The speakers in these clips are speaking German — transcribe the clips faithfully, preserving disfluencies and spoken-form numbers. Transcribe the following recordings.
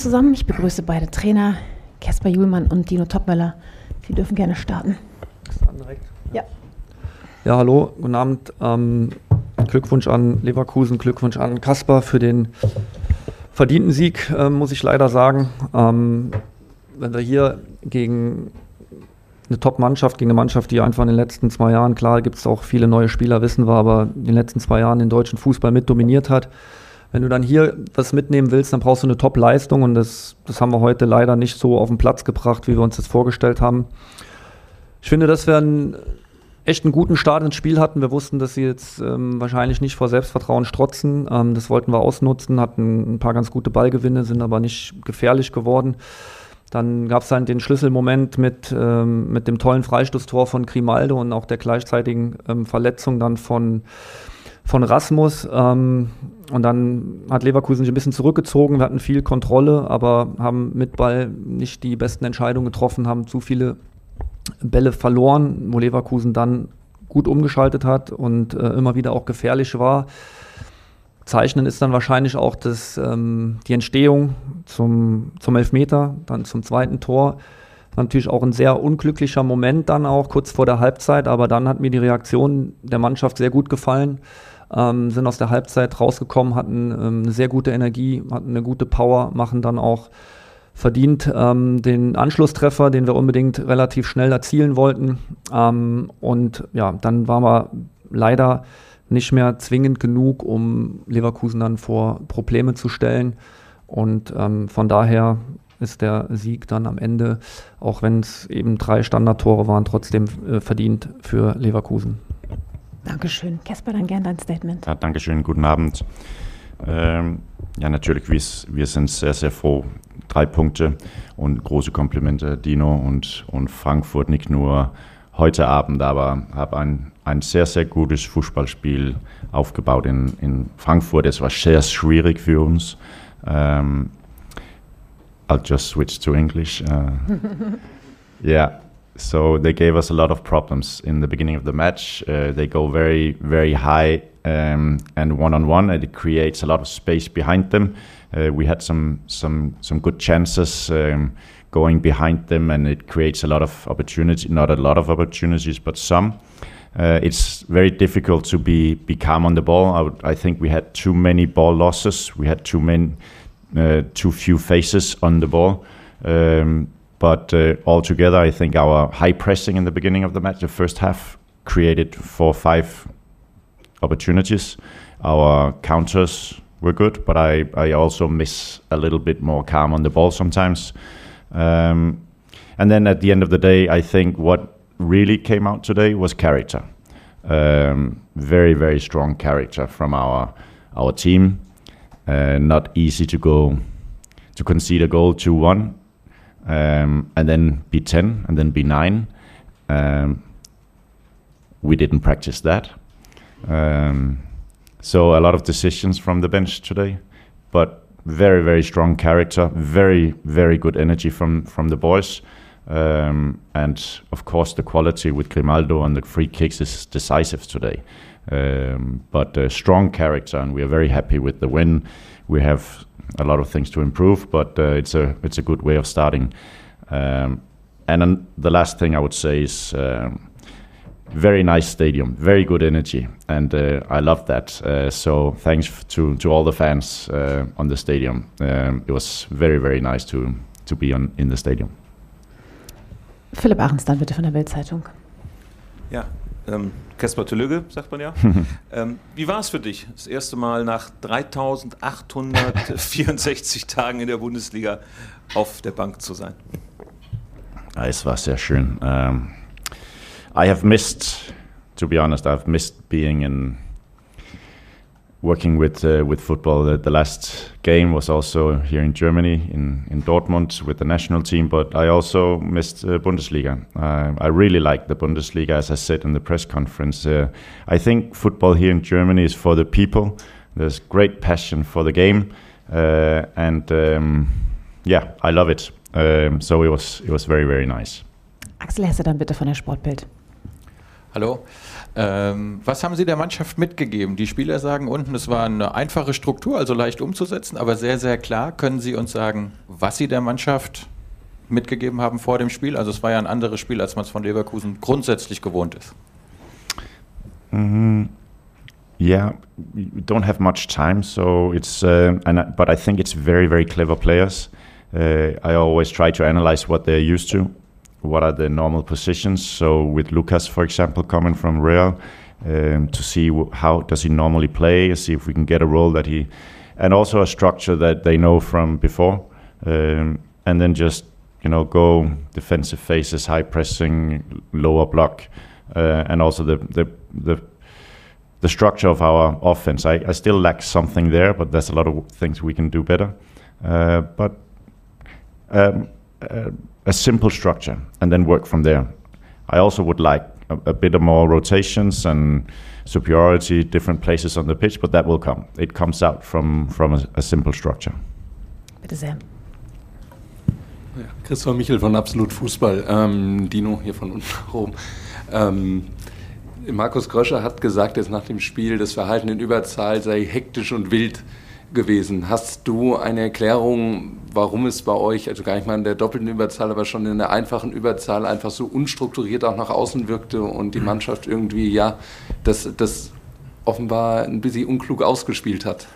zusammen. Ich begrüße beide Trainer, Kasper Hjulmand und Dino Topmöller. Sie dürfen gerne starten. Ja. Ja, hallo, guten Abend. Ähm, Glückwunsch an Leverkusen, Glückwunsch an Kasper für den verdienten Sieg, äh, muss ich leider sagen. Ähm, wenn wir hier gegen eine Top-Mannschaft, gegen eine Mannschaft, die einfach in den letzten zwei Jahren, klar gibt es auch viele neue Spieler, wissen wir, aber in den letzten zwei Jahren den deutschen Fußball mit dominiert hat. Wenn du dann hier was mitnehmen willst, dann brauchst du eine Top-Leistung und das, das haben wir heute leider nicht so auf den Platz gebracht, wie wir uns das vorgestellt haben. Ich finde, dass wir einen echt einen guten Start ins Spiel hatten. Wir wussten, dass sie jetzt ähm, wahrscheinlich nicht vor Selbstvertrauen strotzen. Ähm, das wollten wir ausnutzen, hatten ein paar ganz gute Ballgewinne, sind aber nicht gefährlich geworden. Dann gab es dann den Schlüsselmoment mit, ähm, mit dem tollen Freistoßtor von Grimaldo und auch der gleichzeitigen ähm, Verletzung dann von, von Rasmus. Ähm, und dann hat Leverkusen sich ein bisschen zurückgezogen. Wir hatten viel Kontrolle, aber haben mit Ball nicht die besten Entscheidungen getroffen, haben zu viele Bälle verloren, wo Leverkusen dann gut umgeschaltet hat und äh, immer wieder auch gefährlich war. Zeichnen ist dann wahrscheinlich auch das, ähm, die Entstehung zum, zum Elfmeter, dann zum zweiten Tor. Natürlich auch ein sehr unglücklicher Moment dann auch, kurz vor der Halbzeit, aber dann hat mir die Reaktion der Mannschaft sehr gut gefallen. Ähm, sind aus der Halbzeit rausgekommen, hatten ähm, eine sehr gute Energie, hatten eine gute Power, machen dann auch verdient ähm, den Anschlusstreffer, den wir unbedingt relativ schnell erzielen wollten. Ähm, und ja, dann waren wir leider nicht mehr zwingend genug, um Leverkusen dann vor Probleme zu stellen. Und ähm, von daher ist der Sieg dann am Ende, auch wenn es eben drei Standardtore waren, trotzdem äh, verdient für Leverkusen. Dankeschön. Kasper, dann gern dein Statement. Ja, Dankeschön, guten Abend. Ähm, ja, natürlich, wir, wir sind sehr, sehr froh. Drei Punkte und große Komplimente, Dino und, und Frankfurt, nicht nur heute Abend, aber habe ein, ein sehr, sehr gutes Fußballspiel aufgebaut in, in Frankfurt. Es war sehr schwierig für uns. Um, I'll just switch to English. Uh, yeah, so they gave us a lot of problems in the beginning of the match. Uh, they go very, very high um, and one-on-one, and it creates a lot of space behind them. Uh, we had some some some good chances um, going behind them, and it creates a lot of opportunity. Not a lot of opportunities, but some. Uh, it's very difficult to be, be calm on the ball. I, would, I think we had too many ball losses. We had too many, uh, too few faces on the ball. Um, but uh, altogether, I think our high pressing in the beginning of the match, the first half, created four or five opportunities. Our counters were good, but I, I also miss a little bit more calm on the ball sometimes. Um, and then at the end of the day, I think what really came out today was character. Um, very, very strong character from our our team. Uh, not easy to go to concede a goal two one, um, and then be ten, and then be nine. Um, we didn't practice that. Um, So a lot of decisions from the bench today, but very, very strong character, very, very good energy from, from the boys. Um, and of course the quality with Grimaldo and the free kicks is decisive today. Um, but uh, strong character, and we are very happy with the win. We have a lot of things to improve, but uh, it's a it's a good way of starting. Um, and then the last thing I would say is um, very nice stadium, very good energy, and uh, I love that. Uh, so thanks to, to all the fans uh, on the stadium. Um, it was very, very nice to, to be on, in the stadium. Philipp Ahrens dann bitte von der Bild-Zeitung. Ja, ähm, Kasper Tölügge, sagt man ja. ähm, wie war es für dich, das erste Mal nach dreitausendachthundertvierundsechzig Tagen in der Bundesliga auf der Bank zu sein? Es war sehr schön. Um, I have missed, to be honest, I've missed being in, working with uh, with football. The, the last game was also here in Germany, in, in Dortmund with the national team, but I also missed uh, Bundesliga. Uh, I really like the Bundesliga, as I said in the press conference. Uh, I think football here in Germany is for the people. There's great passion for the game, uh, and um, yeah, I love it. Um, so it was it was very, very nice. Axel Hesse dann bitte von der Sportbild. Hallo. Ähm, was haben Sie der Mannschaft mitgegeben? Die Spieler sagen unten, es war eine einfache Struktur, also leicht umzusetzen, aber sehr, sehr klar. Können Sie uns sagen, was Sie der Mannschaft mitgegeben haben vor dem Spiel? Also es war ja ein anderes Spiel, als man es von Leverkusen grundsätzlich gewohnt ist. Mm-hmm. Yeah, we don't have much time, so it's. Uh, and I, but I think it's very, very clever players. Uh, I always try to analyze what they're used to, what are the normal positions. So with Lucas, for example, coming from Real, um, to see w- how does he normally play, see if we can get a role that he, and also a structure that they know from before, um, and then just you know go defensive phases, high pressing, lower block, uh, and also the the the. The structure of our offense. I, I still lack something there, but there's a lot of things we can do better. Uh, but um, uh, a simple structure, and then work from there. I also would like a, a bit of more rotations and superiority, different places on the pitch, but that will come. It comes out from, from a, a simple structure. Bitte sehr. Ja, Christoph Michel von Absolut Fußball. Ähm, Dino hier von unten nach oben. Ähm, Markus Gröscher hat gesagt, jetzt nach dem Spiel, das Verhalten in Überzahl sei hektisch und wild gewesen. Hast du eine Erklärung, warum es bei euch, also gar nicht mal in der doppelten Überzahl, aber schon in der einfachen Überzahl einfach so unstrukturiert auch nach außen wirkte und die Mannschaft irgendwie, ja, das, das offenbar ein bisschen unklug ausgespielt hat?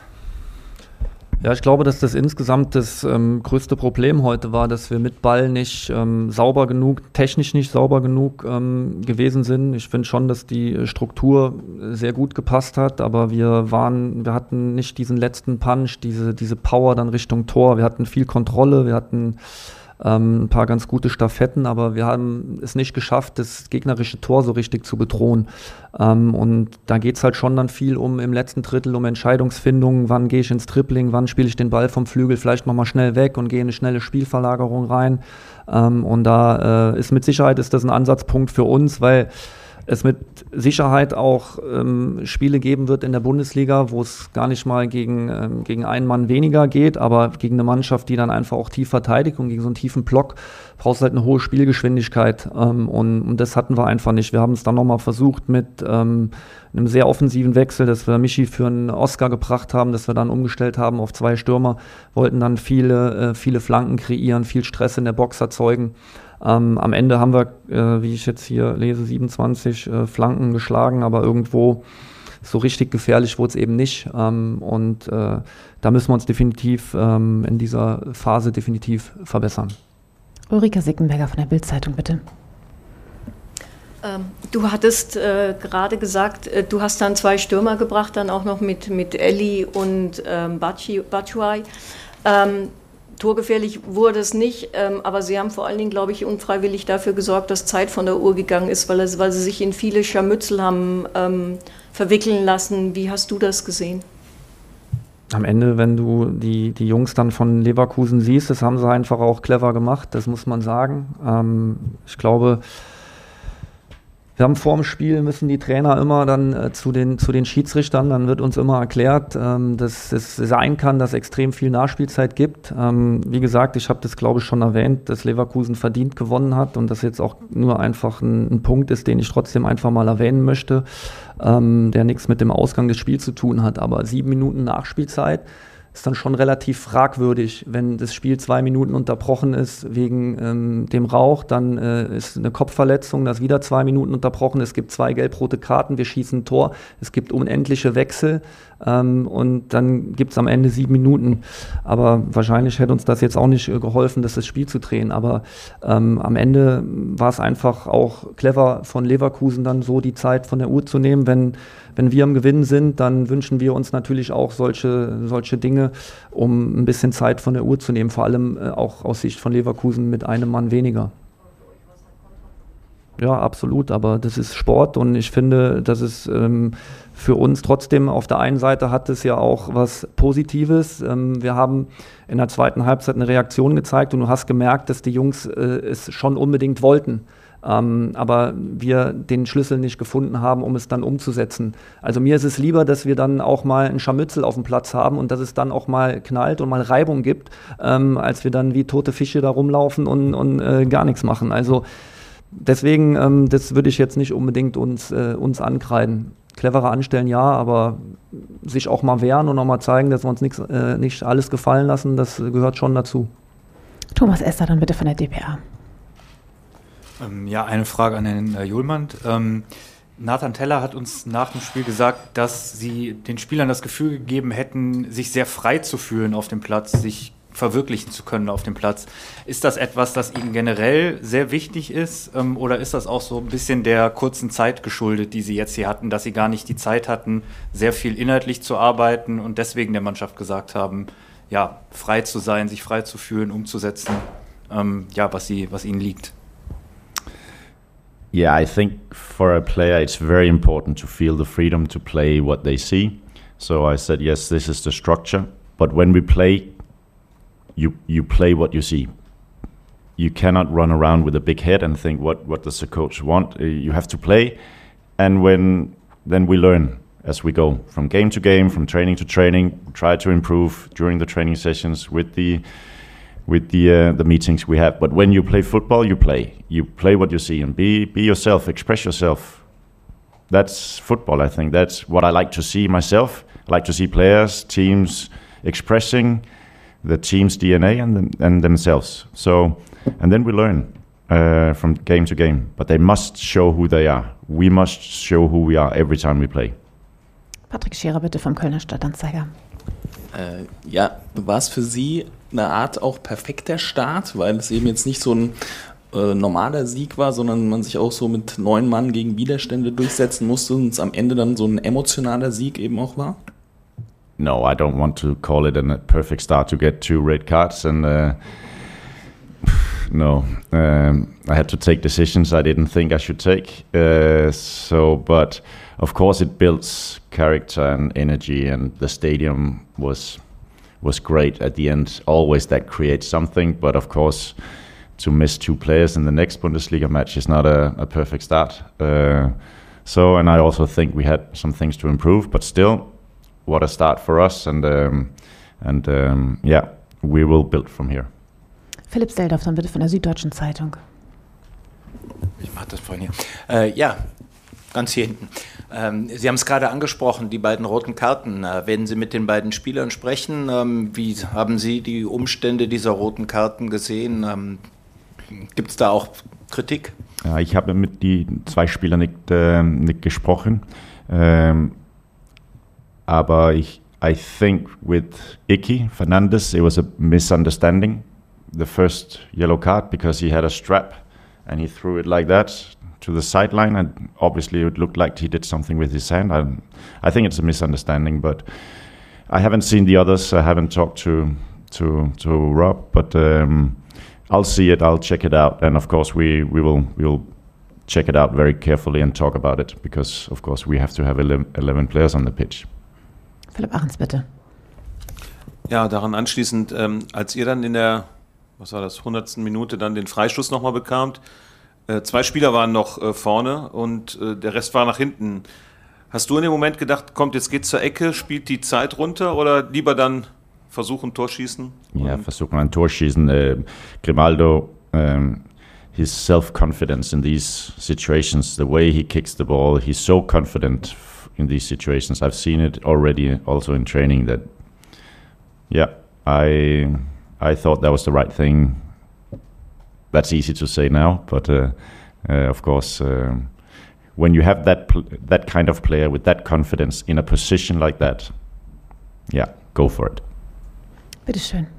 Ja, ich glaube, dass das insgesamt das ähm, größte Problem heute war, dass wir mit Ball nicht ähm, sauber genug, technisch nicht sauber genug ähm, gewesen sind. Ich finde schon, dass die Struktur sehr gut gepasst hat, aber wir waren, wir hatten nicht diesen letzten Punch, diese, diese Power dann Richtung Tor. Wir hatten viel Kontrolle, wir hatten ähm, ein paar ganz gute Staffetten, aber wir haben es nicht geschafft, das gegnerische Tor so richtig zu bedrohen. Ähm, und da geht es halt schon dann viel um im letzten Drittel um Entscheidungsfindung, wann gehe ich ins Dribbling, wann spiele ich den Ball vom Flügel vielleicht nochmal schnell weg und gehe in eine schnelle Spielverlagerung rein. Ähm, und da äh, ist mit Sicherheit ist das ein Ansatzpunkt für uns, weil es mit Sicherheit auch ähm, Spiele geben wird in der Bundesliga, wo es gar nicht mal gegen, ähm, gegen einen Mann weniger geht, aber gegen eine Mannschaft, die dann einfach auch tief verteidigt und gegen so einen tiefen Block brauchst du halt eine hohe Spielgeschwindigkeit ähm, und, und das hatten wir einfach nicht. Wir haben es dann nochmal versucht mit ähm, einem sehr offensiven Wechsel, dass wir Michi für einen Oscar gebracht haben, dass wir dann umgestellt haben auf zwei Stürmer, wollten dann viele, äh, viele Flanken kreieren, viel Stress in der Box erzeugen. Ähm, am Ende haben wir, äh, wie ich jetzt hier lese, siebenundzwanzig äh, Flanken geschlagen, aber irgendwo so richtig gefährlich wurde es eben nicht. Ähm, und äh, da müssen wir uns definitiv ähm, in dieser Phase definitiv verbessern. Ulrike Sickenberger von der Bild-Zeitung, bitte. Ähm, du hattest äh, gerade gesagt, äh, du hast dann zwei Stürmer gebracht, dann auch noch mit, mit Elli und ähm, Batshuayi. Ähm, Torgefährlich wurde es nicht, ähm, aber sie haben vor allen Dingen, glaube ich, unfreiwillig dafür gesorgt, dass Zeit von der Uhr gegangen ist, weil, es, weil sie sich in viele Scharmützel haben ähm, verwickeln lassen. Wie hast du das gesehen? Am Ende, wenn du die, die Jungs dann von Leverkusen siehst, das haben sie einfach auch clever gemacht, das muss man sagen. Ähm, ich glaube, wir haben vor dem Spiel, müssen die Trainer immer dann äh, zu, den, zu den Schiedsrichtern, dann wird uns immer erklärt, ähm, dass es sein kann, dass es extrem viel Nachspielzeit gibt. Ähm, wie gesagt, ich habe das, glaube ich, schon erwähnt, dass Leverkusen verdient gewonnen hat und das jetzt auch nur einfach ein, ein Punkt ist, den ich trotzdem einfach mal erwähnen möchte, ähm, der nichts mit dem Ausgang des Spiels zu tun hat. Aber sieben Minuten Nachspielzeit ist dann schon relativ fragwürdig, wenn das Spiel zwei Minuten unterbrochen ist wegen ähm, dem Rauch, dann äh, ist eine Kopfverletzung, das wieder zwei Minuten unterbrochen, es gibt zwei gelb-rote Karten, wir schießen ein Tor, es gibt unendliche Wechsel ähm, und dann gibt es am Ende sieben Minuten. Aber wahrscheinlich hätte uns das jetzt auch nicht äh, geholfen, das, das Spiel zu drehen. Aber ähm, am Ende war es einfach auch clever von Leverkusen dann so die Zeit von der Uhr zu nehmen. Wenn, wenn wir am Gewinn sind, dann wünschen wir uns natürlich auch solche, solche Dinge, um ein bisschen Zeit von der Uhr zu nehmen, vor allem äh, auch aus Sicht von Leverkusen mit einem Mann weniger. Ja, absolut, aber das ist Sport und ich finde, dass es ähm, für uns trotzdem auf der einen Seite hat es ja auch was Positives. Ähm, wir haben in der zweiten Halbzeit eine Reaktion gezeigt und du hast gemerkt, dass die Jungs äh, es schon unbedingt wollten. Ähm, aber wir den Schlüssel nicht gefunden haben, um es dann umzusetzen. Also mir ist es lieber, dass wir dann auch mal ein Scharmützel auf dem Platz haben und dass es dann auch mal knallt und mal Reibung gibt, ähm, als wir dann wie tote Fische da rumlaufen und, und äh, gar nichts machen. Also deswegen, ähm, das würde ich jetzt nicht unbedingt uns, äh, uns ankreiden. Cleverer anstellen, ja, aber sich auch mal wehren und auch mal zeigen, dass wir uns nix, äh, nicht alles gefallen lassen, das gehört schon dazu. Thomas Esser dann bitte von der D P A. Ähm, ja, eine Frage an Herrn äh, Hjulmand. Ähm, Nathan Teller hat uns nach dem Spiel gesagt, dass sie den Spielern das Gefühl gegeben hätten, sich sehr frei zu fühlen auf dem Platz, sich verwirklichen zu können auf dem Platz. Ist das etwas, das Ihnen generell sehr wichtig ist, ähm, oder ist das auch so ein bisschen der kurzen Zeit geschuldet, die Sie jetzt hier hatten, dass Sie gar nicht die Zeit hatten, sehr viel inhaltlich zu arbeiten und deswegen der Mannschaft gesagt haben, ja, frei zu sein, sich frei zu fühlen, umzusetzen, ähm, ja, was, sie, was Ihnen liegt? Yeah, I think for a player it's very important to feel the freedom to play what they see. So I said, yes, this is the structure, but when we play, You, you play what you see. You cannot run around with a big head and think, what, what does the coach want? Uh, you have to play, and when then we learn as we go from game to game, from training to training. Try to improve during the training sessions with the with the uh, the meetings we have. But when you play football, you play. You play what you see and be be yourself. Express yourself. That's football. I think that's what I like to see myself. I like to see players, teams expressing the team's D N A and them, and themselves. So, and then we learn uh, from game to game. But they must show who they are. We must show who we are every time we play. Patrick Scherer bitte vom Kölner Stadtanzeiger. Äh, ja, war es für Sie eine Art auch perfekter Start, weil es eben jetzt nicht so ein äh, normaler Sieg war, sondern man sich auch so mit neun Mann gegen Widerstände durchsetzen musste und es am Ende dann so ein emotionaler Sieg eben auch war? No, I don't want to call it a perfect start to get two red cards, and uh, no, um, I had to take decisions I didn't think I should take. Uh, so, but of course, it builds character and energy, and the stadium was was great at the end. Always that creates something, but of course, to miss two players in the next Bundesliga match is not a, a perfect start. Uh, so, and I also think we had some things to improve, but still. What a start for us, and um, and um, yeah, we will build from here. Philipp Seldorf dann bitte von der Süddeutschen Zeitung. Ich mache das vorhin hier. Äh, ja, ganz hier hinten. Ähm, Sie haben es gerade angesprochen, die beiden roten Karten. Äh, werden Sie mit den beiden Spielern sprechen? Ähm, wie haben Sie die Umstände dieser roten Karten gesehen? Ähm, Gibt es da auch Kritik? Ja, ich habe mit den zwei Spielern nicht, äh, nicht gesprochen. Ähm, Aber ich, I think with Icky Fernandez, it was a misunderstanding. The first yellow card because he had a strap and he threw it like that to the sideline, and obviously it looked like he did something with his hand. I, I think it's a misunderstanding, but I haven't seen the others. I haven't talked to to to Rob, but um, I'll see it. I'll check it out, and of course we we will we will check it out very carefully and talk about it because of course we have to have eleven players on the pitch. Philipp Ahrens, bitte. Ja, daran anschließend, ähm, als ihr dann in der, was war das, hundertsten Minute dann den Freistoß nochmal bekamt, äh, zwei Spieler waren noch äh, vorne und äh, der Rest war nach hinten. Hast du in dem Moment gedacht, kommt, jetzt geht's zur Ecke, spielt die Zeit runter oder lieber dann versuchen, Tor schießen? Ja, versuchen ein Tor schießen. Äh, Grimaldo, um, his self-confidence in these situations, the way he kicks the ball, he's so confident in these situations. I've seen it already also in training that, yeah, I I thought that was the right thing. That's easy to say now, but uh, uh, of course, uh, when you have that pl- that kind of player with that confidence in a position like that, yeah, go for it. Bitteschön.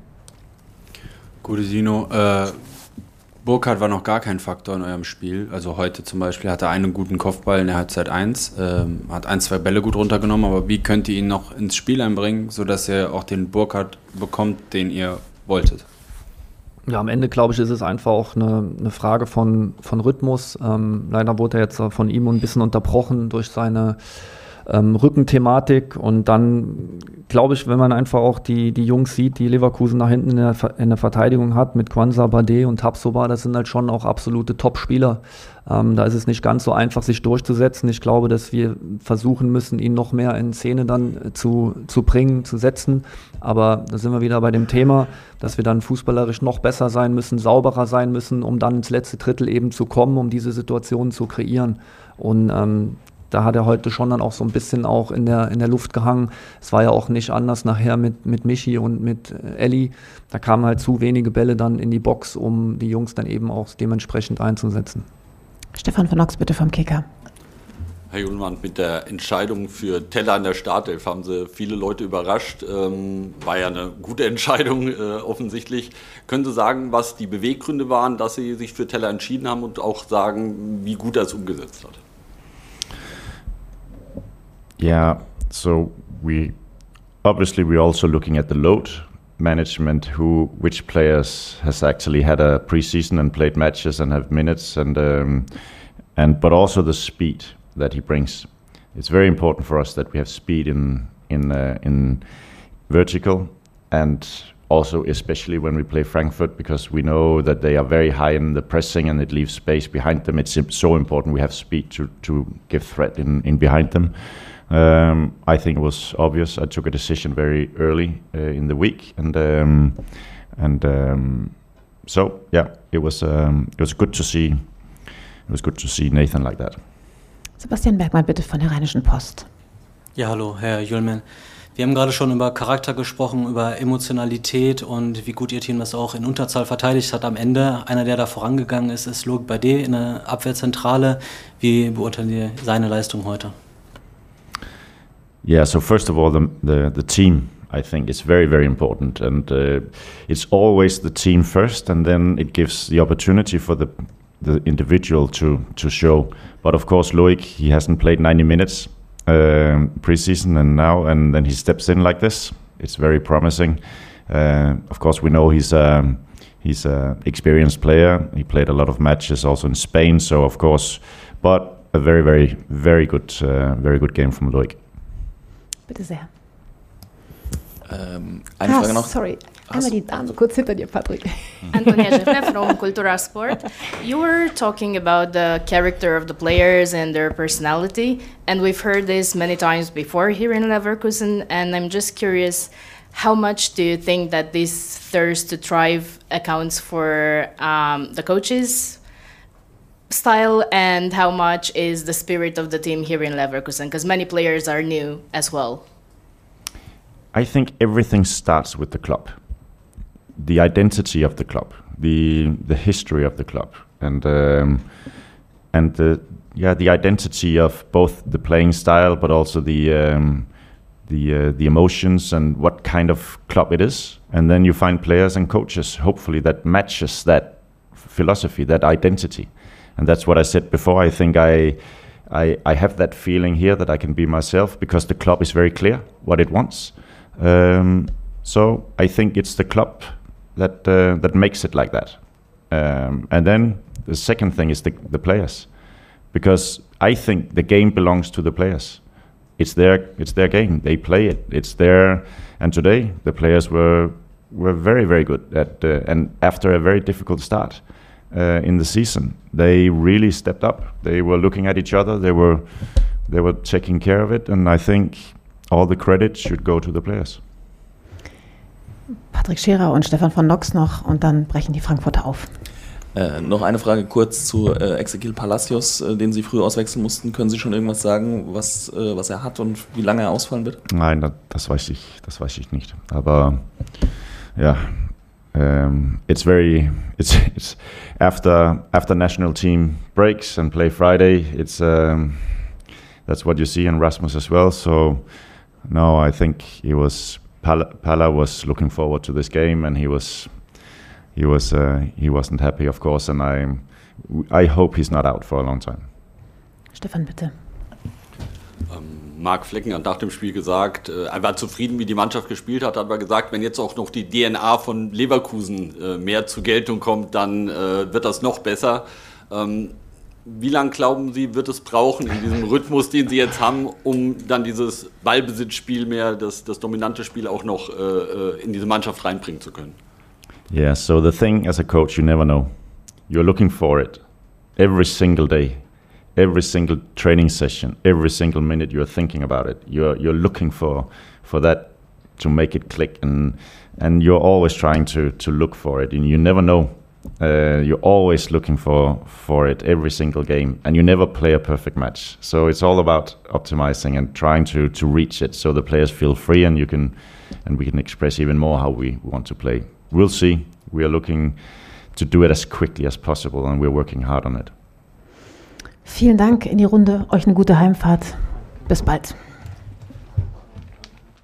Gute Dino, äh, Burkhardt war noch gar kein Faktor in eurem Spiel. Also heute zum Beispiel hat er einen guten Kopfball in der Halbzeit eins, ähm, hat ein, zwei Bälle gut runtergenommen, aber wie könnt ihr ihn noch ins Spiel einbringen, sodass er auch den Burkhardt bekommt, den ihr wolltet? Ja, am Ende, glaube ich, ist es einfach auch eine, eine Frage von, von Rhythmus. Ähm, leider wurde er jetzt von ihm ein bisschen unterbrochen durch seine ähm, Rückenthematik und dann glaube ich, wenn man einfach auch die, die Jungs sieht, die Leverkusen nach hinten in der, in der Verteidigung hat, mit Kwanza, Bade und Tapsoba, das sind halt schon auch absolute Top-Spieler. Ähm, da ist es nicht ganz so einfach, sich durchzusetzen. Ich glaube, dass wir versuchen müssen, ihn noch mehr in Szene dann zu, zu bringen, zu setzen. Aber da sind wir wieder bei dem Thema, dass wir dann fußballerisch noch besser sein müssen, sauberer sein müssen, um dann ins letzte Drittel eben zu kommen, um diese Situation zu kreieren. Und ähm, da hat er heute schon dann auch so ein bisschen auch in der, in der Luft gehangen. Es war ja auch nicht anders nachher mit, mit Michi und mit Elli. Da kamen halt zu wenige Bälle dann in die Box, um die Jungs dann eben auch dementsprechend einzusetzen. Stefan von Nox bitte vom Kicker. Herr Julmann, mit der Entscheidung für Teller in der Startelf haben Sie viele Leute überrascht. Ähm, war ja eine gute Entscheidung äh, offensichtlich. Können Sie sagen, was die Beweggründe waren, dass Sie sich für Teller entschieden haben und auch sagen, wie gut er es umgesetzt hat? Yeah, so we obviously we're also looking at the load management, who which players has actually had a preseason and played matches and have minutes, and um, and but also the speed that he brings. It's very important for us that we have speed in in uh, in vertical, and also especially when we play Frankfurt, because we know that they are very high in the pressing and it leaves space behind them. It's so important we have speed to to give threat in in behind them. Um, I think it was obvious. I took a decision very early uh, in the week, and um, and um, so yeah, it was um, it was good to see. It was good to see Nathan like that. Sebastian Bergmann bitte von der Rheinischen Post. Ja, hallo, Herr Julman. Wir haben gerade schon über Charakter gesprochen, über Emotionalität und wie gut Ihr Team das auch in Unterzahl verteidigt hat am Ende. Einer, der da vorangegangen ist, ist Loic Bade in der Abwehrzentrale. Wie beurteilen Sie seine Leistung heute? Yeah, so first of all, the, the, the team, I think, is very, very important. And uh, it's always the team first, and then it gives the opportunity for the the individual to, to show. But of course, Loic, he hasn't played ninety minutes uh, preseason, and now, and then he steps in like this. It's very promising. Uh, of course, we know he's um, he's an experienced player. He played a lot of matches also in Spain, so of course, but a very, very, very good, uh, very good game from Loic. Bitte sehr. Ähm, eine ah, Frage noch. Sorry, einmal die Dame kurz hinter dir, Patrick. Antonia Jeffner from Cultura Sport. You were talking about the character of the players and their personality, and we've heard this many times before here in Leverkusen, and I'm just curious, how much do you think that this thirst to thrive accounts for um, the coaches' style, and how much is the spirit of the team here in Leverkusen? Because many players are new as well. I think everything starts with the club, the identity of the club, the the history of the club, and um, and the yeah the identity of both the playing style, but also the um, the uh, the emotions and what kind of club it is. And then you find players and coaches, hopefully, that matches that philosophy, that identity. And that's what I said before. I think I, I, I have that feeling here that I can be myself because the club is very clear what it wants. Um, so I think it's the club that uh, that makes it like that. Um, and then the second thing is the, the players, because I think the game belongs to the players. It's their it's their game. They play it. It's their. And today the players were were very very good at uh, and after a very difficult start. Uh, in the season, they really stepped up. They were looking at each other. They were, they were taking care of it, and I think all the credit should go to the players. Patrick Scherer und Stefan von Nox noch, und dann brechen die Frankfurter auf. Äh, noch eine Frage kurz zu äh, Ezequiel Palacios, äh, den Sie früh auswechseln mussten. Können Sie schon irgendwas sagen, was, äh, was er hat und wie lange er ausfallen wird? Nein, das, das weiß ich, das weiß ich nicht. Aber ja. Um, it's very it's it's after after national team breaks and play Friday. It's um, that's what you see in Rasmus as well. So no, I think he was Pala, Pala was looking forward to this game, and he was he was uh, he wasn't happy, of course. And I I hope he's not out for a long time. Stefan, bitte. Ähm, Marc Flecken hat nach dem Spiel gesagt, äh, er war zufrieden, wie die Mannschaft gespielt hat, hat aber gesagt, wenn jetzt auch noch die D N A von Leverkusen äh, mehr zur Geltung kommt, dann äh, wird das noch besser. Ähm, wie lange glauben Sie, wird es brauchen in diesem Rhythmus, den Sie jetzt haben, um dann dieses Ballbesitzspiel mehr, das, das dominante Spiel auch noch äh, in diese Mannschaft reinbringen zu können? Yeah, so the thing as a coach, you never know. You're looking for it every single day, every single training session, every single minute you're thinking about it. You're you're looking for for that to make it click, and and you're always trying to to look for it, and you never know. Uh, you're always looking for for it every single game, and you never play a perfect match. So it's all about optimizing and trying to to reach it, so the players feel free, and you can and we can express even more how we want to play. We'll see. We are looking to do it as quickly as possible, and we're working hard on it. Vielen Dank in die Runde. Euch eine gute Heimfahrt. Bis bald.